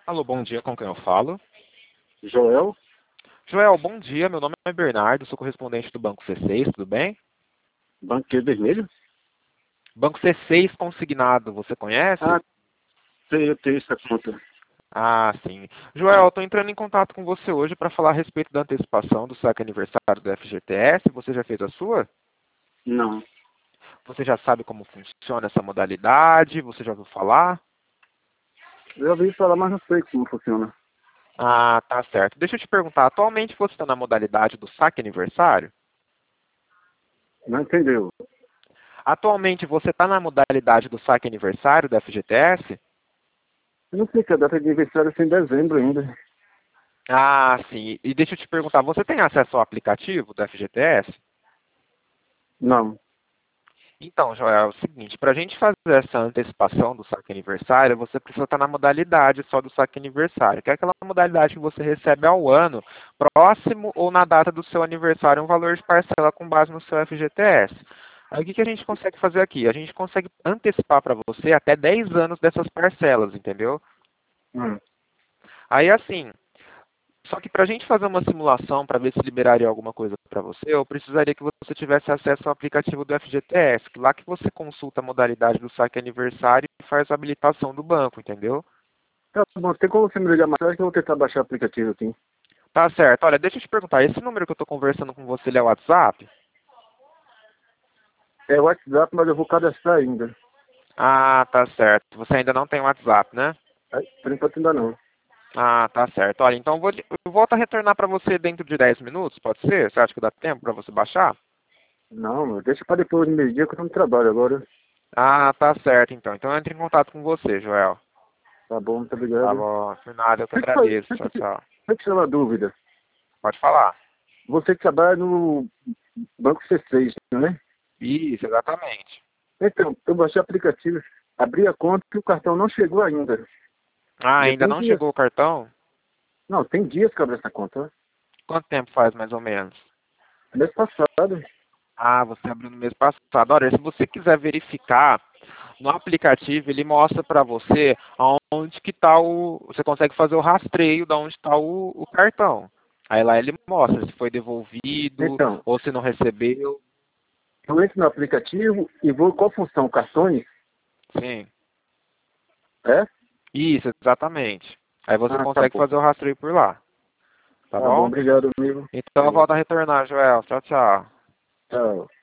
Alô, bom dia, com quem eu falo? Joel, Joel, bom dia, meu nome é Bernardo, sou correspondente do Banco C6, tudo bem? Banqueiro Vermelho? Banco C6 consignado, você conhece? Ah, sei, eu tenho essa conta. Ah, sim. Joel, estou entrando em contato com você hoje para falar a respeito da antecipação do saque aniversário do FGTS. Você já fez a sua? Não. Você já sabe como funciona essa modalidade? Você já ouviu falar? Eu ouvi falar, mas não sei como funciona. Ah, tá certo. Deixa eu te perguntar, atualmente você está na modalidade do saque aniversário? Não entendeu? Atualmente você está na modalidade do saque aniversário do FGTS? Eu não sei que a data de aniversário é em dezembro ainda. Ah, sim. E deixa eu te perguntar, você tem acesso ao aplicativo do FGTS? Não. Então, Joel, é o seguinte, para a gente fazer essa antecipação do saque aniversário, você precisa estar na modalidade só do saque aniversário, que é aquela modalidade que você recebe ao ano, próximo ou na data do seu aniversário, um valor de parcela com base no seu FGTS. Aí o que a gente consegue fazer aqui? A gente consegue antecipar para você até 10 anos dessas parcelas, entendeu? Hum. Aí assim, só que para a gente fazer uma simulação para ver se liberaria alguma coisa para você, eu precisaria que você tivesse acesso ao aplicativo do FGTS, que lá que você consulta a modalidade do saque aniversário e faz a habilitação do banco, entendeu? Tá bom, tem como você me ligar mais tarde que eu vou tentar baixar o aplicativo aqui. Tá certo. Olha, deixa eu te perguntar, esse número que eu estou conversando com você, ele é o WhatsApp? É o WhatsApp, mas eu vou cadastrar ainda. Ah, tá certo. Você ainda não tem WhatsApp, né? Aí, por enquanto ainda não. Ah, tá certo. Olha, então eu volto a retornar para você dentro de 10 minutos, pode ser? Você acha que dá tempo para você baixar? Não, meu, deixa pra depois do meio-dia que eu tô no trabalho agora. Ah, tá certo então. Então eu entro em contato com você, Joel. Tá bom, muito Tá obrigado. bom, por nada, eu que Deixa eu agradeço. Tchau, tchau. tirar uma dúvida. Pode falar. Você trabalha no Banco C6, né? Isso, exatamente. Então, eu baixei o aplicativo, abri a conta e o cartão não chegou ainda. Ah, Já ainda tem não dias. chegou o cartão? Não, tem dias que eu abri essa conta, né? Quanto tempo faz, mais ou menos? Mês passado. Ah, você abriu no mês passado. Olha, se você quiser verificar, no aplicativo ele mostra para você aonde que está o... Você consegue fazer o rastreio de onde está o cartão. Aí lá ele mostra se foi devolvido Então, ou se não recebeu. eu entro no aplicativo e vou qual função? Cartões? Sim. É? Isso, exatamente. Aí você Ah, tá consegue bom. fazer o rastreio por lá. Tá Tá bom, bom? obrigado, amigo. Então eu Falou. volto a retornar, Joel. Tchau, tchau. Tchau.